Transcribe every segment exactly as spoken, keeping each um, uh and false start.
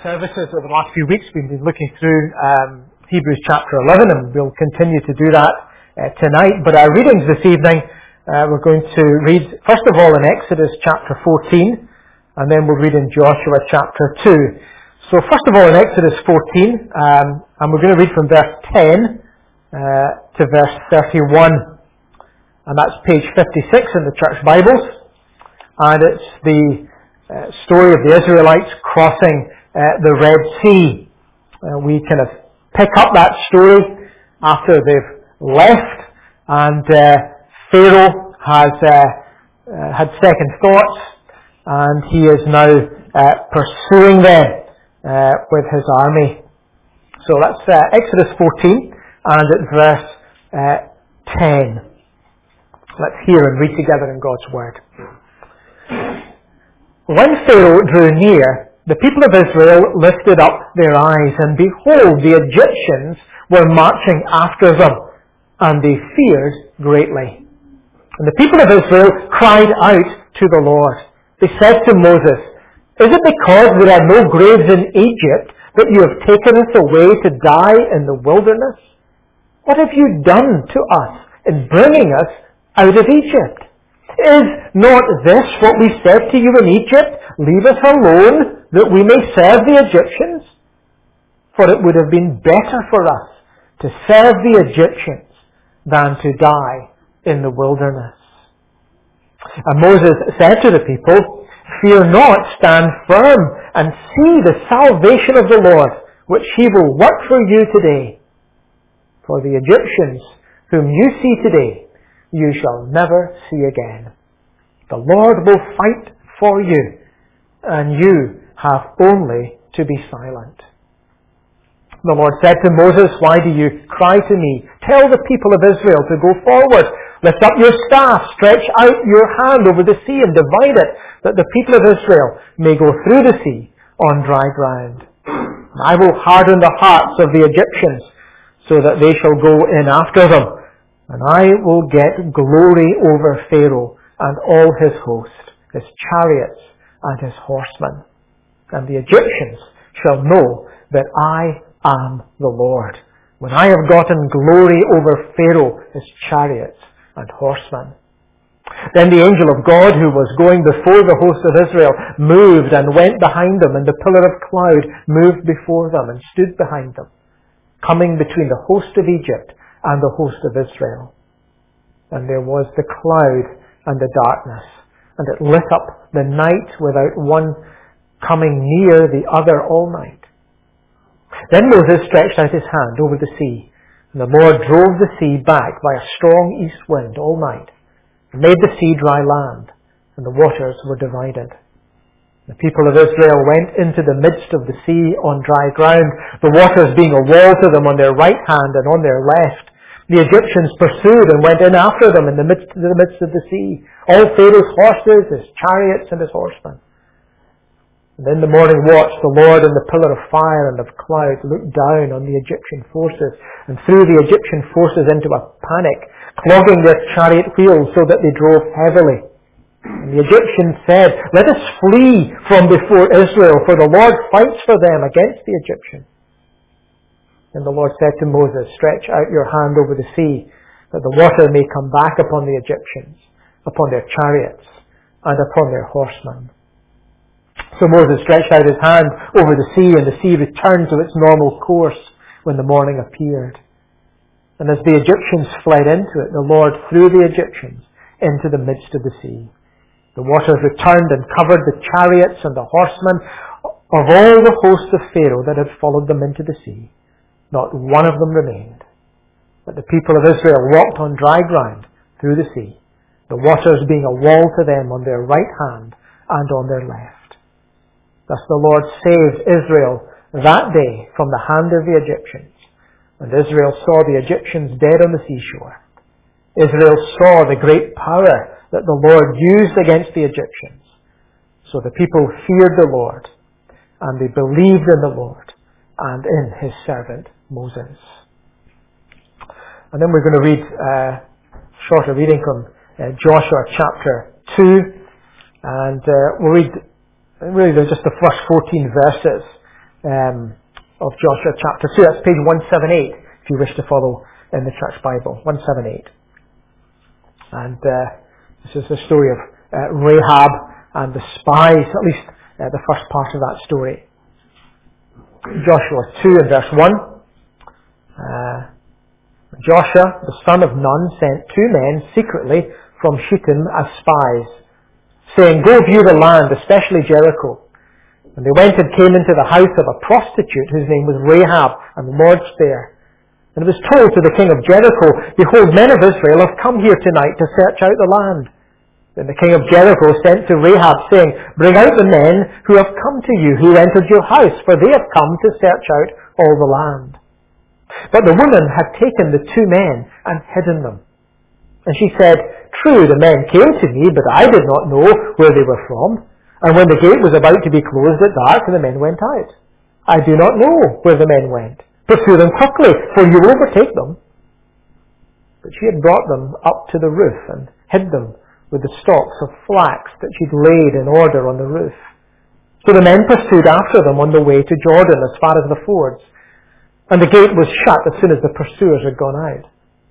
services over the last few weeks. We've been looking through um, Hebrews chapter eleven, and we'll continue to do that uh, tonight. But our readings this evening, uh, we're going to read, first of all, in Exodus chapter fourteen, and then we'll read in Joshua chapter two. So first of all, in Exodus fourteen, um, and we're going to read from verse ten uh, to verse thirty-one. And that's page fifty-six in the church Bibles. And it's the uh, story of the Israelites crossing uh, the Red Sea. Uh, we kind of pick up that story after they've left, and uh, Pharaoh has uh, uh, had second thoughts, and he is now uh, pursuing them uh, with his army. So that's uh, Exodus fourteen, and at verse uh, ten. Let's hear and read together in God's Word. When Pharaoh drew near, the people of Israel lifted up their eyes, and behold, the Egyptians were marching after them, and they feared greatly. And the people of Israel cried out to the Lord. They said to Moses, "Is it because there are no graves in Egypt that you have taken us away to die in the wilderness? What have you done to us in bringing us out of Egypt? Is not this what we said to you in Egypt? Leave us alone, that we may serve the Egyptians? For it would have been better for us to serve the Egyptians than to die in the wilderness." And Moses said to the people, "Fear not, stand firm, and see the salvation of the Lord, which he will work for you today. For the Egyptians whom you see today, you shall never see again. The Lord will fight for you, and you have only to be silent." The Lord said to Moses, "Why do you cry to me? Tell the people of Israel to go forward. Lift up your staff, stretch out your hand over the sea and divide it, that the people of Israel may go through the sea on dry ground. I will harden the hearts of the Egyptians, so that they shall go in after them. And I will get glory over Pharaoh and all his host, his chariots and his horsemen. And the Egyptians shall know that I am the Lord, when I have gotten glory over Pharaoh, his chariots and horsemen." Then the angel of God, who was going before the host of Israel, moved and went behind them, and the pillar of cloud moved before them and stood behind them, coming between the host of Egypt and the host of Israel. And there was the cloud and the darkness, and it lit up the night without one coming near the other all night. Then Moses stretched out his hand over the sea, and the Lord drove the sea back by a strong east wind all night, and made the sea dry land, and the waters were divided. The people of Israel went into the midst of the sea on dry ground, the waters being a wall to them on their right hand and on their left. The Egyptians pursued and went in after them in the midst, in the midst of the sea, all Pharaoh's horses, his chariots, and his horsemen. And in the morning watch, the Lord in the pillar of fire and of cloud looked down on the Egyptian forces and threw the Egyptian forces into a panic, clogging their chariot wheels so that they drove heavily. And the Egyptians said, "Let us flee from before Israel, for the Lord fights for them against the Egyptians." And the Lord said to Moses, "Stretch out your hand over the sea, that the water may come back upon the Egyptians, upon their chariots, and upon their horsemen." So Moses stretched out his hand over the sea, and the sea returned to its normal course when the morning appeared. And as the Egyptians fled into it, the Lord threw the Egyptians into the midst of the sea. The waters returned and covered the chariots and the horsemen of all the hosts of Pharaoh that had followed them into the sea. Not one of them remained. But the people of Israel walked on dry ground through the sea, the waters being a wall to them on their right hand and on their left. Thus the Lord saved Israel that day from the hand of the Egyptians. And Israel saw the Egyptians dead on the seashore. Israel saw the great power that the Lord used against the Egyptians. So the people feared the Lord, and they believed in the Lord and in his servant Moses. And then we're going to read a shorter reading from uh, Joshua chapter two. And uh, we'll read really just the first fourteen verses um, of Joshua chapter two. That's page one seventy-eight, if you wish to follow in the Church Bible. one seventy-eight. And uh, this is the story of uh, Rahab and the spies, at least uh, the first part of that story. Joshua two and verse one. Uh, Joshua, the son of Nun, sent two men secretly from Shittim as spies, saying, "Go view the land, especially Jericho." And they went and came into the house of a prostitute whose name was Rahab, and lodged there. And it was told to the king of Jericho, "Behold, men of Israel have come here tonight to search out the land." Then the king of Jericho sent to Rahab, saying, "Bring out the men who have come to you, who entered your house, for they have come to search out all the land." But the woman had taken the two men and hidden them. And she said, "True, the men came to me, but I did not know where they were from. And when the gate was about to be closed at dark, the men went out. I do not know where the men went. Pursue them quickly, for you will overtake them." But she had brought them up to the roof and hid them with the stalks of flax that she'd laid in order on the roof. So the men pursued after them on the way to Jordan as far as the fords. And the gate was shut as soon as the pursuers had gone out.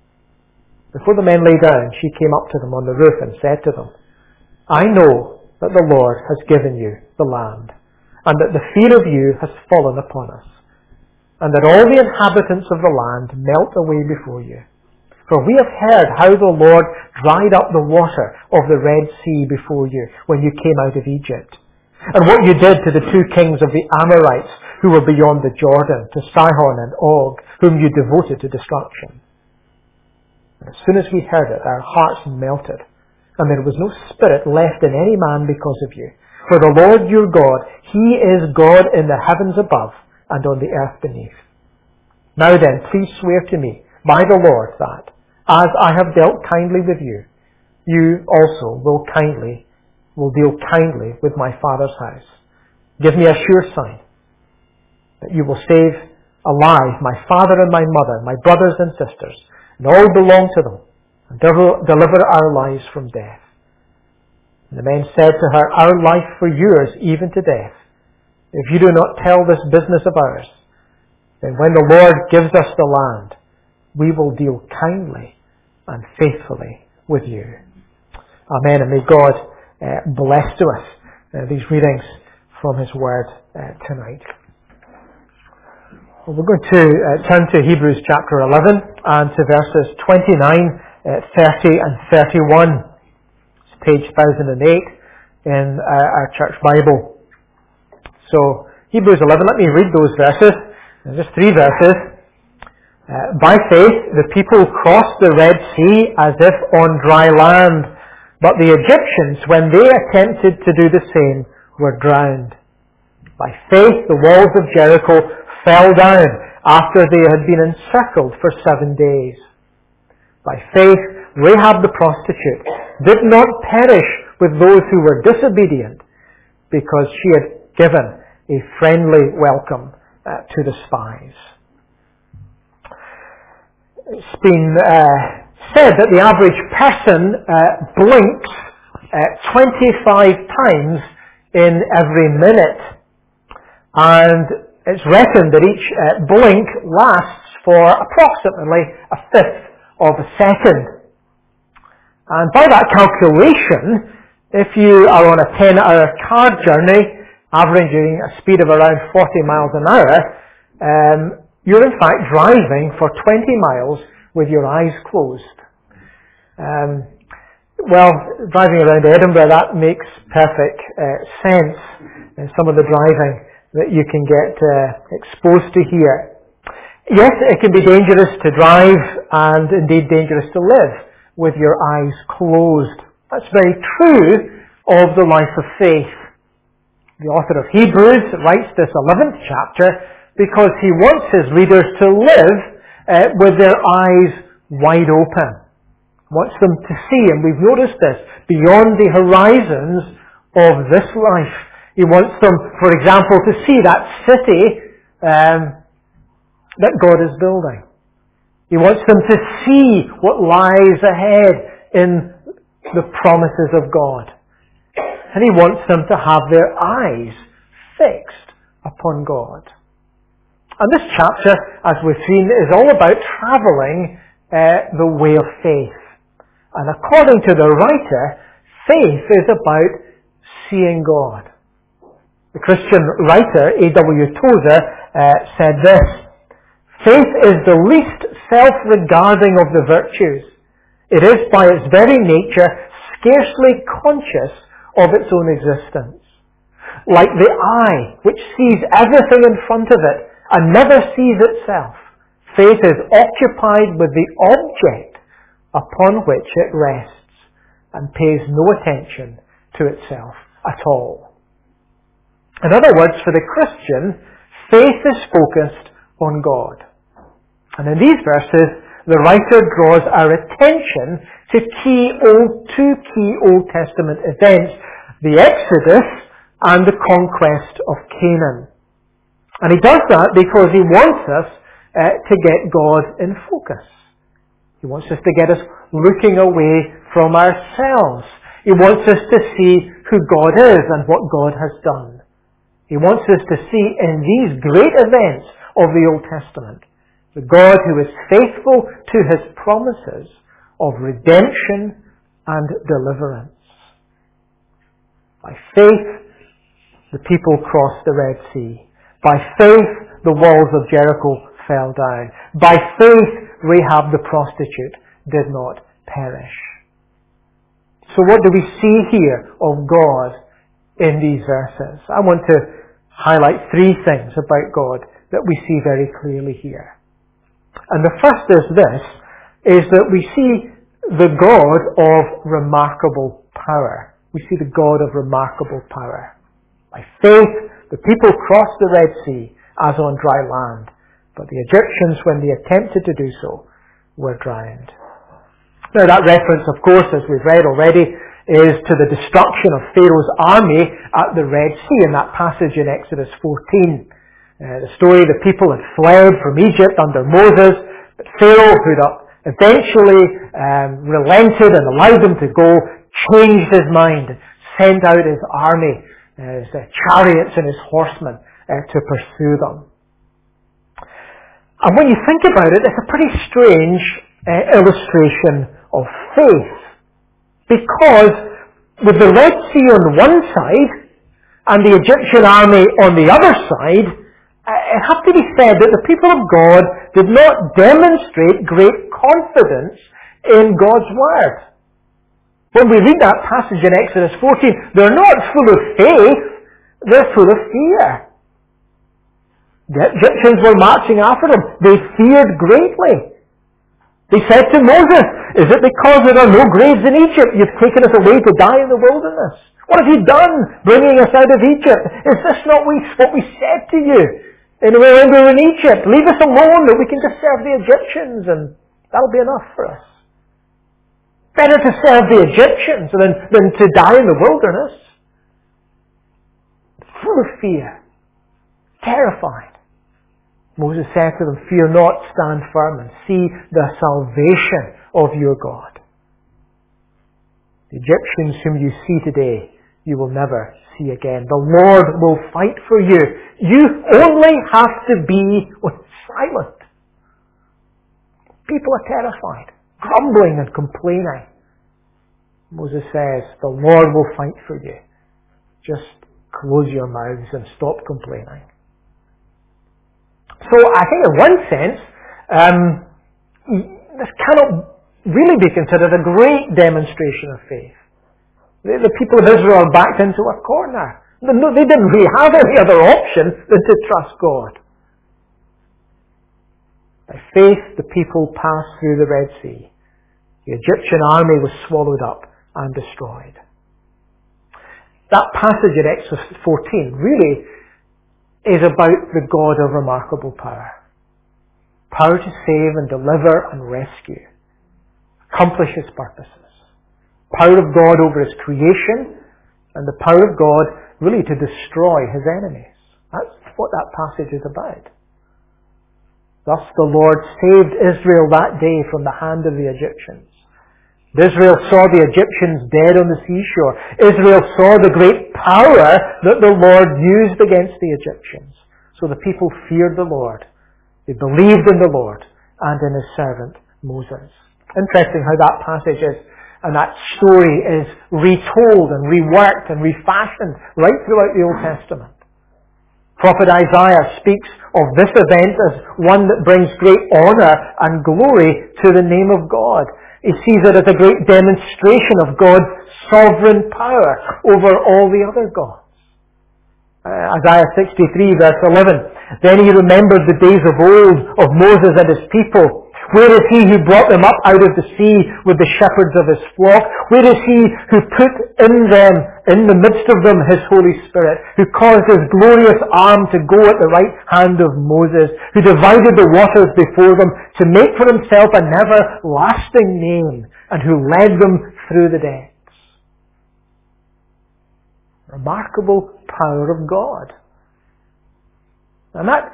Before the men lay down, she came up to them on the roof and said to them, "I know that the Lord has given you the land, and that the fear of you has fallen upon us, and that all the inhabitants of the land melt away before you. For we have heard how the Lord dried up the water of the Red Sea before you when you came out of Egypt, and what you did to the two kings of the Amorites who were beyond the Jordan, to Sihon and Og, whom you devoted to destruction. And as soon as we heard it, our hearts melted, and there was no spirit left in any man because of you. For the Lord your God, He is God in the heavens above and on the earth beneath. Now then, please swear to me by the Lord that, as I have dealt kindly with you, you also will kindly, will deal kindly with my father's house. Give me a sure sign that you will save alive my father and my mother, my brothers and sisters, and all belong to them, and deliver our lives from death." And the men said to her, "Our life for yours, even to death. If you do not tell this business of ours, then when the Lord gives us the land, we will deal kindly and faithfully with you." Amen. And may God uh, bless to us uh, these readings from His Word uh, tonight. Well, we're going to uh, turn to Hebrews chapter eleven and to verses twenty-nine, uh, thirty and thirty-one. It's page one thousand eight in uh, our church Bible. So, Hebrews eleven, let me read those verses. There's just three verses. Uh, by faith, the people crossed the Red Sea as if on dry land, but the Egyptians, when they attempted to do the same, were drowned. By faith, the walls of Jericho fell down after they had been encircled for seven days. By faith, Rahab the prostitute did not perish with those who were disobedient, because she had given a friendly welcome uh, to the spies. It's been uh, said that the average person uh, blinks uh, twenty-five times in every minute, and it's reckoned that each uh, blink lasts for approximately a fifth of a second. And by that calculation, if you are on a ten-hour car journey, averaging a speed of around forty miles an hour, um, you're in fact driving for twenty miles with your eyes closed. Um, well, driving around Edinburgh, that makes perfect uh, sense in some of the driving that you can get uh, exposed to here. Yes, it can be dangerous to drive and indeed dangerous to live with your eyes closed. That's very true of the life of faith. The author of Hebrews writes this eleventh chapter because he wants his readers to live uh, with their eyes wide open. He wants them to see, and we've noticed this, beyond the horizons of this life. He wants them, for example, to see that city um, that God is building. He wants them to see what lies ahead in the promises of God. And He wants them to have their eyes fixed upon God. And this chapter, as we've seen, is all about travelling uh, the way of faith. And according to the writer, faith is about seeing God. The Christian writer, A W Tozer, uh, said this: faith is the least self-regarding of the virtues. It is by its very nature scarcely conscious of its own existence. Like the eye, which sees everything in front of it and never sees itself, faith is occupied with the object upon which it rests and pays no attention to itself at all. In other words, for the Christian, faith is focused on God. And in these verses, the writer draws our attention to key old, two key Old Testament events, the Exodus and the conquest of Canaan. And he does that because he wants us uh, to get God in focus. He wants us to get us looking away from ourselves. He wants us to see who God is and what God has done. He wants us to see in these great events of the Old Testament the God who is faithful to His promises of redemption and deliverance. By faith, the people crossed the Red Sea. By faith, the walls of Jericho fell down. By faith, Rahab the prostitute did not perish. So what do we see here of God in these verses? I want to highlight three things about God that we see very clearly here. And the first is this, is that we see the God of remarkable power. We see the God of remarkable power. By faith, the people crossed the Red Sea as on dry land, but the Egyptians, when they attempted to do so, were drowned. Now that reference, of course, as we've read already, is to the destruction of Pharaoh's army at the Red Sea in that passage in Exodus fourteen. Uh, the story, the people had fled from Egypt under Moses, but Pharaoh, who eventually um, relented and allowed them to go, changed his mind, sent out his army, uh, his uh, chariots and his horsemen uh, to pursue them. And when you think about it, it's a pretty strange uh, illustration of faith. Because with the Red Sea on one side and the Egyptian army on the other side, it has to be said that the people of God did not demonstrate great confidence in God's Word. When we read that passage in Exodus fourteen, they're not full of faith, they're full of fear. The Egyptians were marching after them. They feared greatly. They said to Moses, "Is it because there are no graves in Egypt you've taken us away to die in the wilderness? What have you done bringing us out of Egypt? Is this not what we said to you when we were in Egypt? Leave us alone that we can just serve the Egyptians and that'll be enough for us." Better to serve the Egyptians than, than to die in the wilderness. Full of fear. Terrified. Moses said to them, "Fear not, stand firm and see the salvation of your God." The Egyptians whom you see today, you will never see again. The Lord will fight for you. You only have to be silent. People are terrified, grumbling and complaining. Moses says, the Lord will fight for you. Just close your mouths and stop complaining. So I think in one sense, um, this cannot really be considered a great demonstration of faith. The, the people of Israel are backed into a corner. They didn't really have any other option than to trust God. By faith, the people passed through the Red Sea. The Egyptian army was swallowed up and destroyed. That passage in Exodus fourteen really is about the God of remarkable power. Power to save and deliver and rescue. Accomplish His purposes. Power of God over His creation and the power of God really to destroy His enemies. That's what that passage is about. Thus the Lord saved Israel that day from the hand of the Egyptians. Israel saw the Egyptians dead on the seashore. Israel saw the great power that the Lord used against the Egyptians. So the people feared the Lord They believed in the Lord and in His servant Moses. Interesting how that passage is, and that story is retold and reworked and refashioned right throughout the Old Testament. Prophet Isaiah speaks of this event as one that brings great honour and glory to the name of God. He sees it as a great demonstration of God's sovereign power over all the other gods. Uh, Isaiah sixty-three verse eleven. Then he remembered the days of old of Moses and his people. Where is he who brought them up out of the sea with the shepherds of his flock? Where is he who put in them, in the midst of them, his Holy Spirit, who caused his glorious arm to go at the right hand of Moses, who divided the waters before them to make for himself an everlasting name, and who led them through the depths? Remarkable power of God. And that,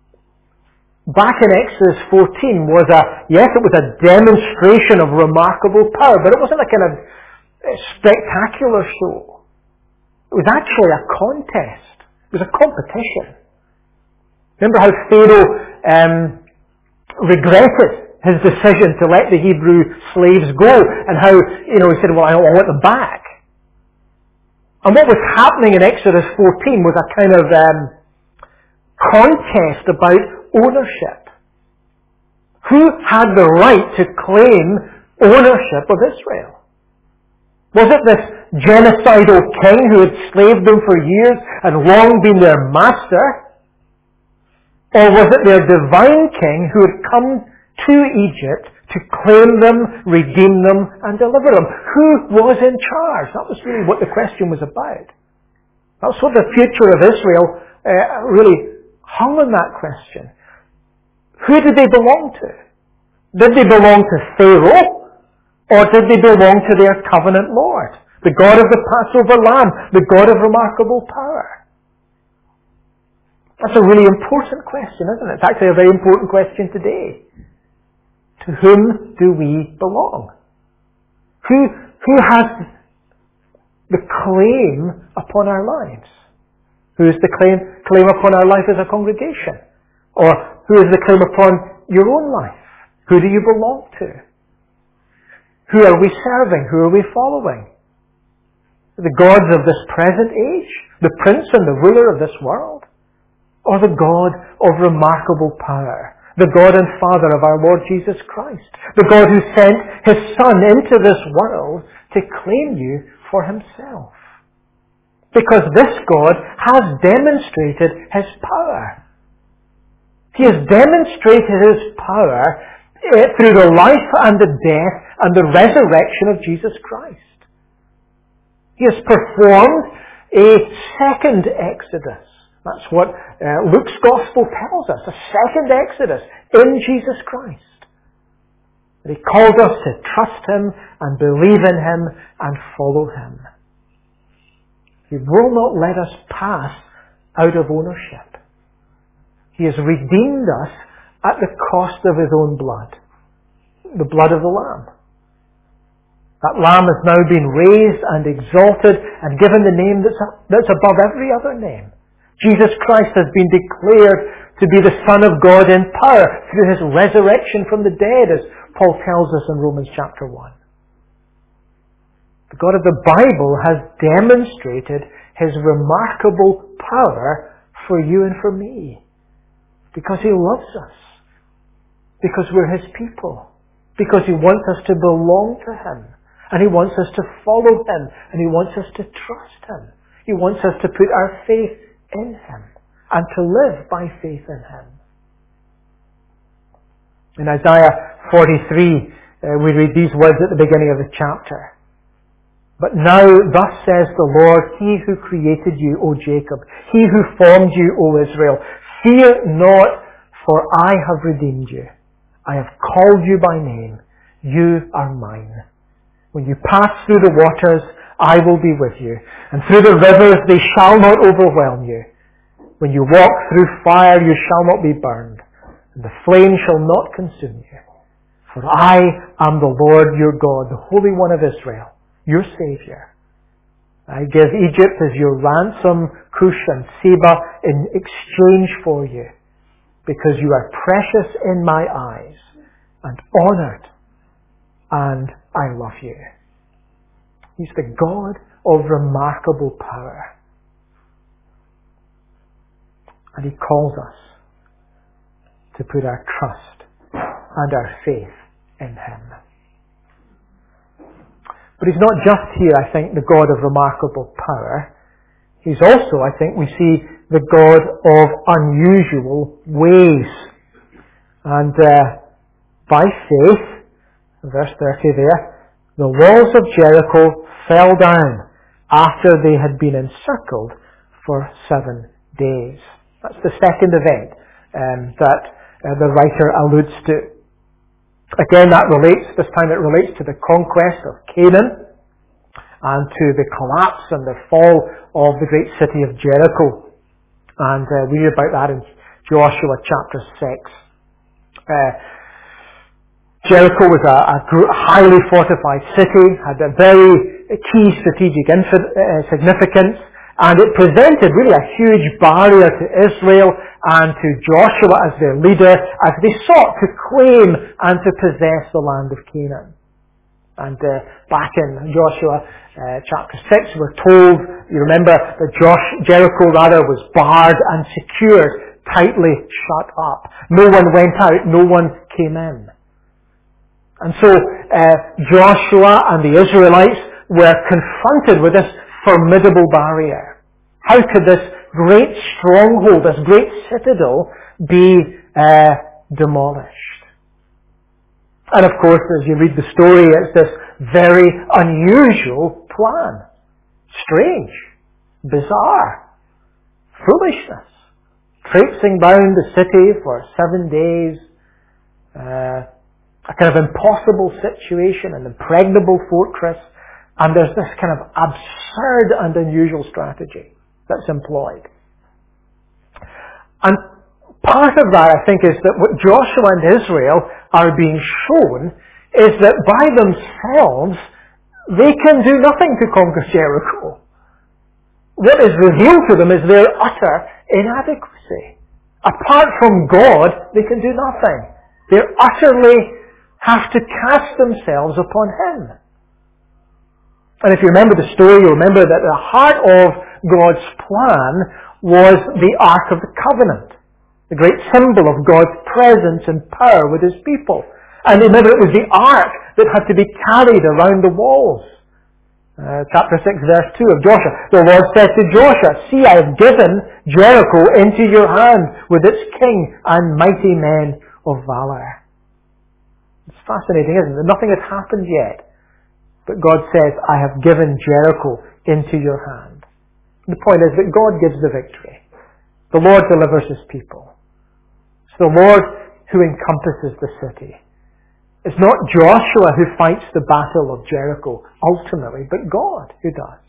back in Exodus fourteen, was a, yes, it was a demonstration of remarkable power, but it wasn't a kind of spectacular show. It was actually a contest. It was a competition. Remember how Pharaoh um, regretted his decision to let the Hebrew slaves go, and how, you know, he said, well, I want them back. And what was happening in Exodus fourteen was a kind of um, contest about ownership. Who had the right to claim ownership of Israel? Was it this genocidal king who had slaved them for years and long been their master? Or was it their divine king who had come to Egypt to claim them, redeem them, and deliver them? Who was in charge? That was really what the question was about. That's what the future of Israel uh, really hung on that question. Who did they belong to? Did they belong to Pharaoh? Or did they belong to their covenant Lord? The God of the Passover Lamb, the God of remarkable power? That's a really important question, isn't it? It's actually a very important question today. To whom do we belong? Who, who has the claim upon our lives? Who is the claim, claim upon our life as a congregation? Or who is the claim upon your own life? Who do you belong to? Who are we serving? Who are we following? The gods of this present age? The prince and the ruler of this world? Or the God of remarkable power? The God and Father of our Lord Jesus Christ? The God who sent His Son into this world to claim you for Himself? Because this God has demonstrated His power. He has demonstrated His power through the life and the death and the resurrection of Jesus Christ. He has performed a second Exodus. That's what uh, Luke's Gospel tells us. A second Exodus in Jesus Christ. He called us to trust Him and believe in Him and follow Him. He will not let us pass out of ownership. He has redeemed us at the cost of His own blood. The blood of the Lamb. That Lamb has now been raised and exalted and given the name that's, that's above every other name. Jesus Christ has been declared to be the Son of God in power through His resurrection from the dead, as Paul tells us in Romans chapter one. The God of the Bible has demonstrated His remarkable power for you and for me. Because He loves us. Because we're His people. Because He wants us to belong to Him. And He wants us to follow Him. And He wants us to trust Him. He wants us to put our faith in Him. And to live by faith in Him. In Isaiah forty-three, uh, we read these words at the beginning of the chapter. But now, thus says the Lord, He who created you, O Jacob, He who formed you, O Israel, fear not, for I have redeemed you. I have called you by name. You are mine. When you pass through the waters, I will be with you. And through the rivers, they shall not overwhelm you. When you walk through fire, you shall not be burned. And the flame shall not consume you. For I am the Lord your God, the Holy One of Israel, your Saviour. I give Egypt as your ransom, Cush and Seba in exchange for you. because you are precious in my eyes and honored, and I love you. He's the God of remarkable power. And he calls us to put our trust and our faith in him. But he's not just here, I think, the God of remarkable power. He's also, I think, we see the God of unusual ways. And uh, by faith, verse thirty there, the walls of Jericho fell down after they had been encircled for seven days. That's the second event um, that uh, the writer alludes to. Again, that relates, this time it relates to the conquest of Canaan and to the collapse and the fall of the great city of Jericho. And uh, we read about that in Joshua chapter six. Uh, Jericho was a, a highly fortified city, had a very key strategic infi- uh, significance, and it presented really a huge barrier to Israel and to Joshua as their leader as they sought to claim and to possess the land of Canaan. And uh, back in Joshua uh, chapter six, we're told, you remember, that Josh, Jericho rather was barred and secured, tightly shut up. No one went out, no one came in. And so uh, Joshua and the Israelites were confronted with this formidable barrier. How could this great stronghold, this great citadel, be uh, demolished? And of course, as you read the story, it's this very unusual plan. Strange, bizarre, foolishness. Traipsing round the city for seven days, uh, a kind of impossible situation, an impregnable fortress, and there's this kind of absurd and unusual strategy that's employed. And part of that, I think, is that what Joshua and Israel are being shown is that by themselves they can do nothing to conquer Jericho. What is revealed to them is their utter inadequacy. Apart from God, they can do nothing. They utterly have to cast themselves upon him. And if you remember the story, you'll remember that the heart of God's plan was the Ark of the Covenant, the great symbol of God's presence and power with his people. And remember, it was the Ark that had to be carried around the walls. Uh, chapter six, verse two of Joshua. The Lord said to Joshua, "See, I have given Jericho into your hand with its king and mighty men of valor." It's fascinating, isn't it? Nothing has happened yet. But God says, "I have given Jericho into your hand." The point is that God gives the victory. The Lord delivers his people. It's the Lord who encompasses the city. It's not Joshua who fights the battle of Jericho ultimately, but God who does.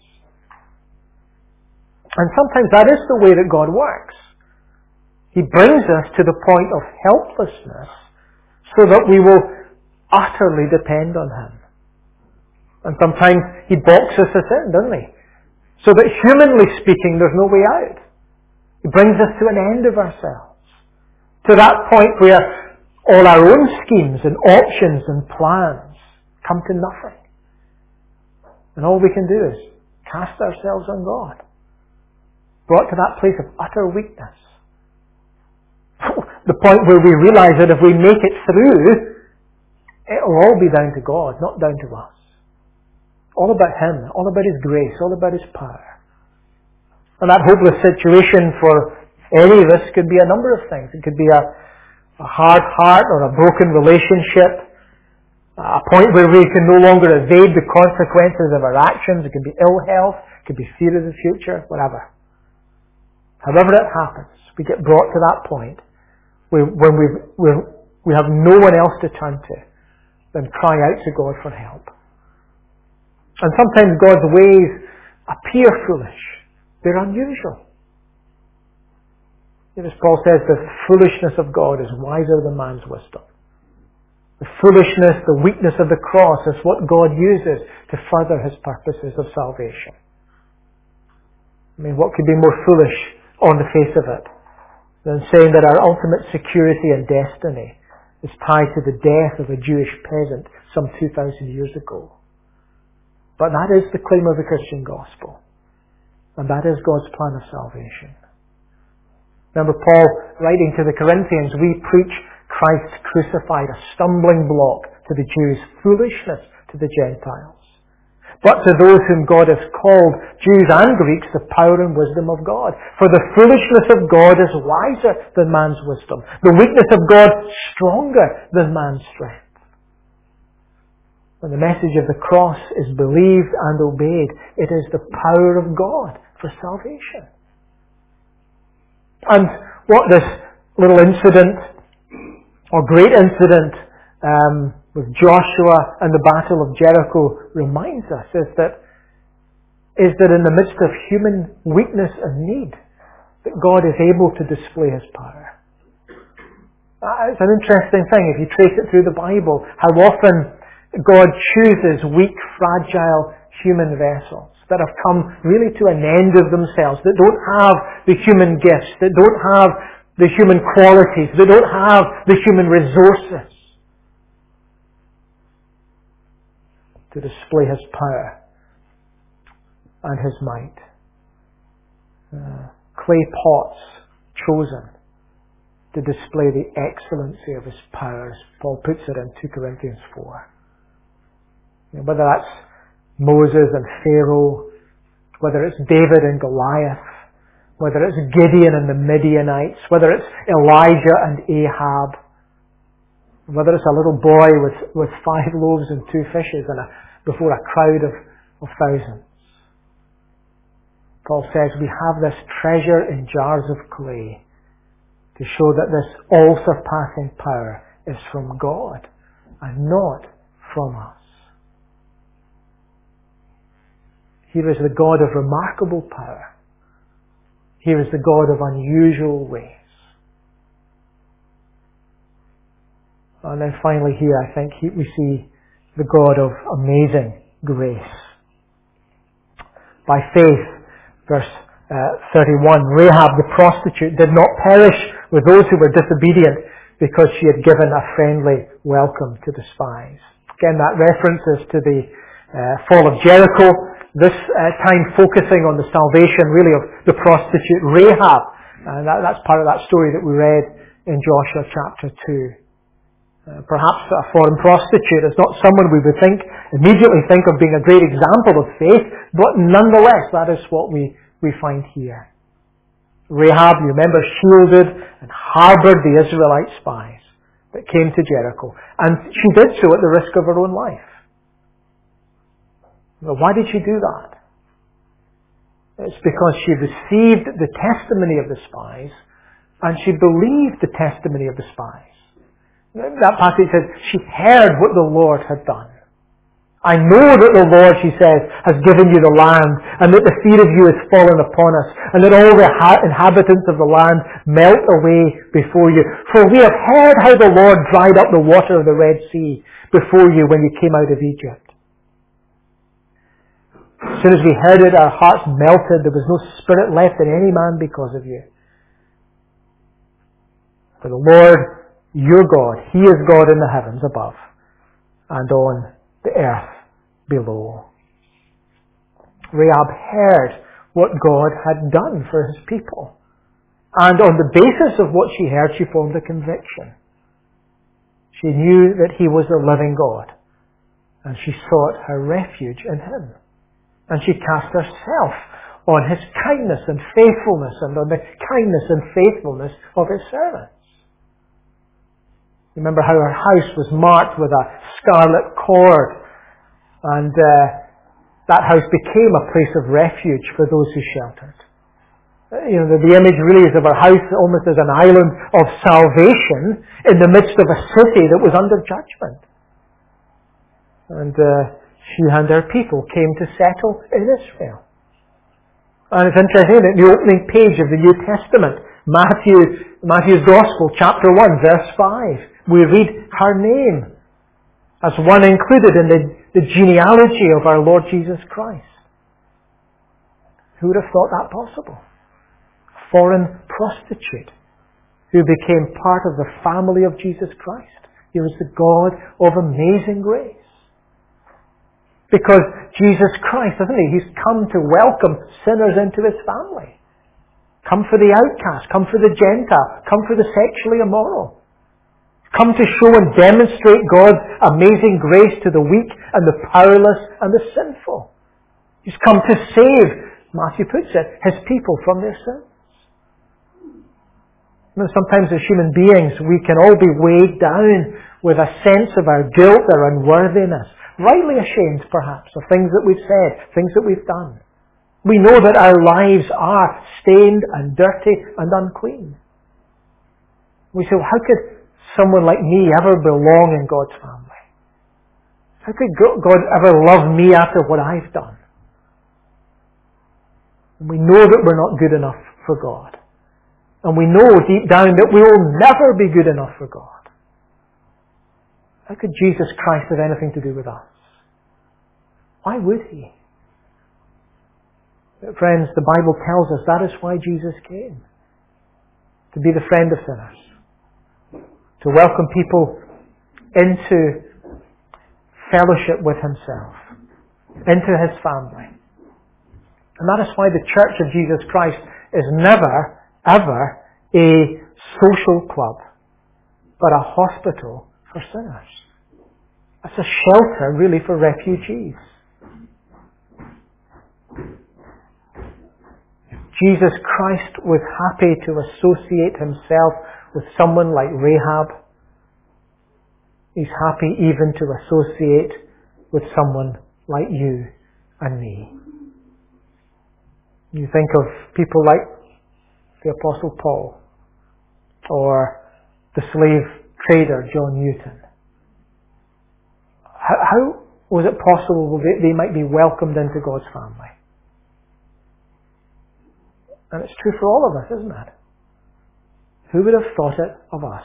And sometimes that is the way that God works. He brings us to the point of helplessness so that we will utterly depend on him. And sometimes he boxes us in, doesn't he? So that humanly speaking, there's no way out. He brings us to an end of ourselves. To that point where all our own schemes and options and plans come to nothing. And all we can do is cast ourselves on God. Brought to that place of utter weakness. The point where we realize that if we make it through, it'll all be down to God, not down to us. All about him, all about his grace, all about his power. And that hopeless situation for any of us could be a number of things. It could be a, a hard heart or a broken relationship, a point where we can no longer evade the consequences of our actions. It could be ill health, it could be fear of the future, whatever. However it happens, we get brought to that point where, when we we have no one else to turn to than cry out to God for help. And sometimes God's ways appear foolish. They're unusual. As Paul says, the foolishness of God is wiser than man's wisdom. The foolishness, the weakness of the cross is what God uses to further his purposes of salvation. I mean, what could be more foolish on the face of it than saying that our ultimate security and destiny is tied to the death of a Jewish peasant some two thousand years ago. But that is the claim of the Christian gospel. And that is God's plan of salvation. Remember Paul writing to the Corinthians, we preach Christ crucified, a stumbling block to the Jews, foolishness to the Gentiles. But to those whom God has called, Jews and Greeks, the power and wisdom of God. For the foolishness of God is wiser than man's wisdom. The weakness of God stronger than man's strength. When the message of the cross is believed and obeyed, it is the power of God for salvation. And what this little incident, or great incident, um, with Joshua and the Battle of Jericho reminds us is that, is that in the midst of human weakness and need, that God is able to display His power. It's an interesting thing if you trace it through the Bible, how often God chooses weak, fragile human vessels that have come really to an end of themselves, that don't have the human gifts, that don't have the human qualities, that don't have the human resources to display His power and His might. Uh, clay pots chosen to display the excellency of His power, as Paul puts it in two Corinthians four. You know, whether that's Moses and Pharaoh, whether it's David and Goliath, whether it's Gideon and the Midianites, whether it's Elijah and Ahab, whether it's a little boy with, with five loaves and two fishes and a, before a crowd of, of thousands. Paul says we have this treasure in jars of clay to show that this all-surpassing power is from God and not from us. Here is the God of remarkable power. Here is the God of unusual ways. And then finally here, I think we see the God of amazing grace. By faith, verse uh, thirty-one, Rahab the prostitute did not perish with those who were disobedient because she had given a friendly welcome to the spies. Again, that references to the uh, fall of Jericho, this uh, time focusing on the salvation really of the prostitute Rahab. And that, that's part of that story that we read in Joshua chapter two. Uh, perhaps a foreign prostitute is not someone we would think, immediately think of being a great example of faith, but nonetheless, that is what we, we find here. Rahab, you remember, shielded and harboured the Israelite spies that came to Jericho. And she did so at the risk of her own life. Now, why did she do that? It's because she received the testimony of the spies, and she believed the testimony of the spies. That passage says, she heard what the Lord had done. I know that the Lord, she says, has given you the land, and that the fear of you has fallen upon us, and that all the inhabitants of the land melt away before you. For we have heard how the Lord dried up the water of the Red Sea before you when you came out of Egypt. As soon as we heard it, our hearts melted. There was no spirit left in any man because of you. For the Lord, your God, He is God in the heavens above and on the earth below. Rahab heard what God had done for His people. And on the basis of what she heard, she formed a conviction. She knew that He was the living God. And she sought her refuge in Him. And she cast herself on His kindness and faithfulness and on the kindness and faithfulness of His servants. Remember how her house was marked with a scarlet cord, and uh, that house became a place of refuge for those who sheltered. You know, the, the image really is of her house almost as an island of salvation in the midst of a city that was under judgment. And uh, she and her people came to settle in Israel. And it's interesting that in the opening page of the New Testament, Matthew, Matthew's Gospel, chapter one, verse five, we read her name as one included in the, the genealogy of our Lord Jesus Christ. Who would have thought that possible? A foreign prostitute who became part of the family of Jesus Christ. He was the God of amazing grace. Because Jesus Christ, isn't he? He's come to welcome sinners into his family. Come for the outcast. Come for the Gentile. Come for the sexually immoral. Come to show and demonstrate God's amazing grace to the weak and the powerless and the sinful. He's come to save, Matthew puts it, his people from their sins. You know, sometimes as human beings we can all be weighed down with a sense of our guilt, our unworthiness. Rightly ashamed, perhaps, of things that we've said, things that we've done. We know that our lives are stained and dirty and unclean. We say, well, how could someone like me ever belong in God's family? How could God ever love me after what I've done? And we know that we're not good enough for God. And we know deep down that we will never be good enough for God. How could Jesus Christ have anything to do with us? Why would he? But friends, the Bible tells us that is why Jesus came. To be the friend of sinners. To welcome people into fellowship with himself. Into his family. And that is why the Church of Jesus Christ is never, ever a social club, but a hospital for sinners. It's a shelter, really, for refugees. Jesus Christ was happy to associate himself with someone like Rahab. He's happy even to associate with someone like you and me. You think of people like the Apostle Paul or the slave trader John Newton. How, how was it possible that they might be welcomed into God's family? And it's true for all of us, isn't it? Who would have thought it of us?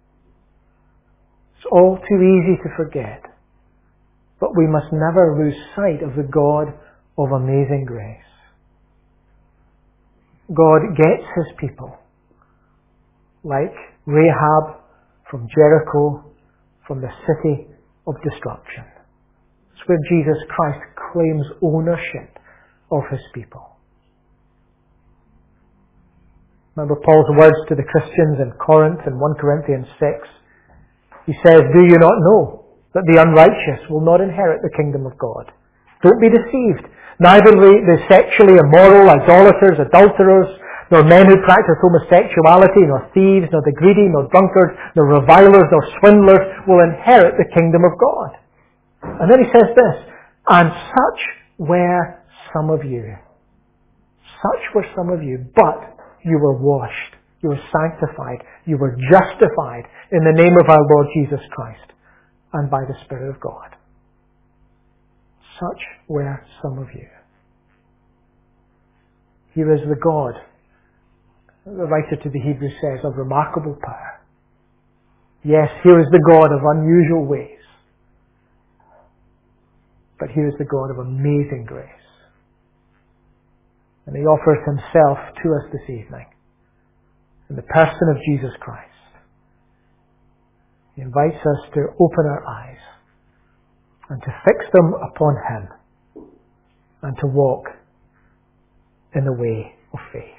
It's all too easy to forget. But we must never lose sight of the God of amazing grace. God gets his people, like Rahab from Jericho, from the city of destruction. It's where Jesus Christ claims ownership of his people. Remember Paul's words to the Christians in Corinth in First Corinthians six. He says, do you not know that the unrighteous will not inherit the kingdom of God? Don't be deceived. Neither the sexually immoral, idolaters, adulterers, nor men who practice homosexuality, nor thieves, nor the greedy, nor drunkards, nor revilers, nor swindlers will inherit the kingdom of God. And then he says this, and such were some of you. Such were some of you, but you were washed, you were sanctified, you were justified in the name of our Lord Jesus Christ and by the Spirit of God. Such were some of you. Here is the God, the writer to the Hebrews says, of remarkable power. Yes, here is the God of unusual ways. But here is the God of amazing grace. And he offers himself to us this evening in the person of Jesus Christ. He invites us to open our eyes and to fix them upon him and to walk in the way of faith.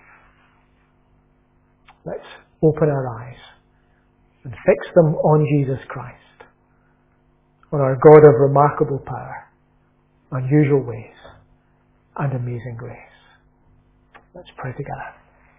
Let's open our eyes and fix them on Jesus Christ, on our God of remarkable power, unusual ways, and amazing grace. Let's pray together.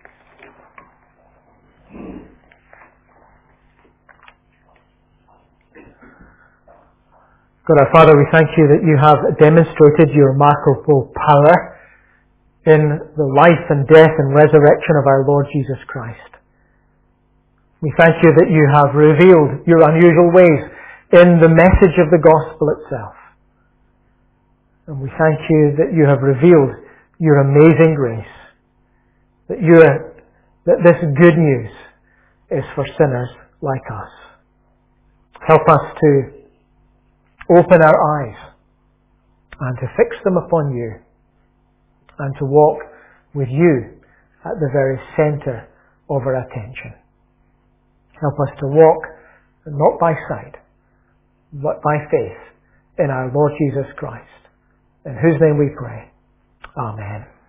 God our Father, we thank you that you have demonstrated your remarkable power in the life and death and resurrection of our Lord Jesus Christ. We thank you that you have revealed your unusual ways in the message of the gospel itself. And we thank you that you have revealed your amazing grace. That you are, that this good news is for sinners like us. Help us to open our eyes and to fix them upon you and to walk with you at the very center of our attention. Help us to walk not by sight, but by faith in our Lord Jesus Christ, in whose name we pray. Amen.